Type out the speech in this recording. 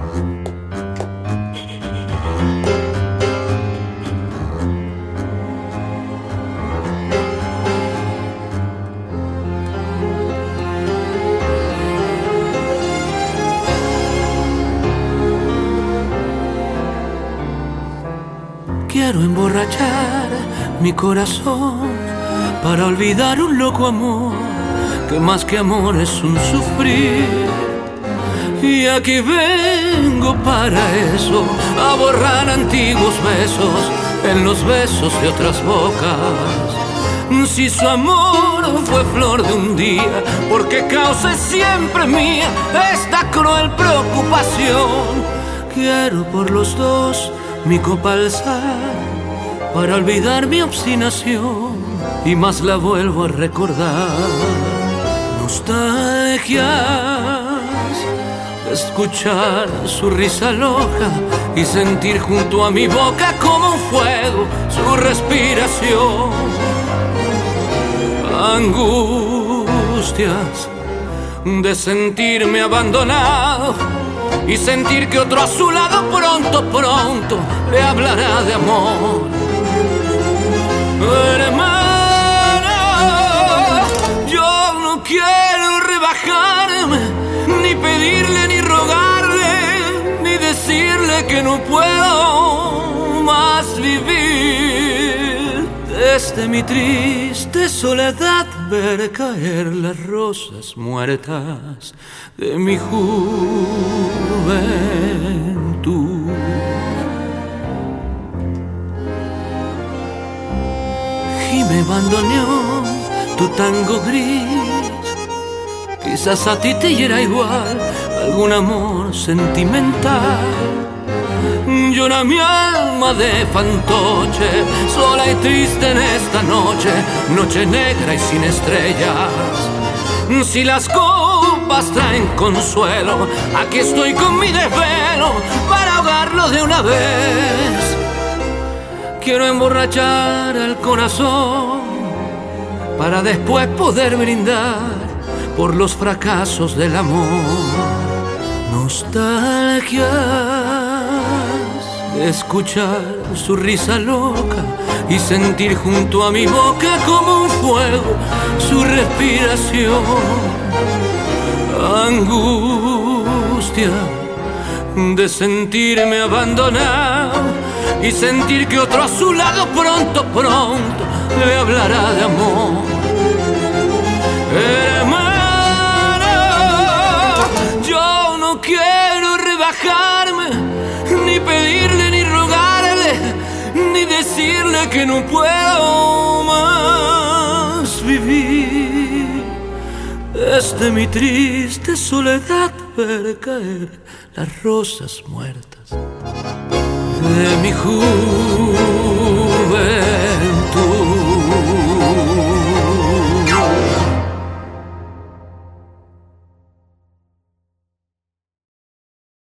Quiero emborrachar mi corazón para olvidar un loco amor que más que amor es un sufrir. Y aquí vengo para eso, a borrar antiguos besos en los besos de otras bocas. Si su amor fue flor de un día, porque causa es siempre mía esta cruel preocupación. Quiero por los dos mi copa alzar para olvidar mi obstinación y más la vuelvo a recordar. Nostalgias de escuchar su risa loca y sentir junto a mi boca como un fuego su respiración. Angustias de sentirme abandonado y sentir que otro a su lado pronto, pronto le hablará de amor. Hermana, yo no quiero rebajarme, ni pedirle, ni rogarle, ni decirle que no puedo más vivir. Desde mi triste soledad ver caer las rosas muertas de mi juventud. Gime bandoneón, tu tango gris, quizás a ti te hiera igual algún amor sentimental. Llora mi alma de fantoche, sola y triste en esta noche, noche negra y sin estrellas. Si las copas traen consuelo, aquí estoy con mi desvelo para ahogarlo de una vez. Quiero emborrachar el corazón para después poder brindar por los fracasos del amor. Nostalgias de escuchar su risa loca y sentir junto a mi boca como un fuego su respiración. Angustia de sentirme abandonado y sentir que otro a su lado pronto, pronto le hablará de amor. Hermana, yo no quiero rebajarme, ni pedirle, ni rogarle, ni decirle que no puedo más vivir. Desde mi triste soledad ver caer las rosas muertas de mi juventud.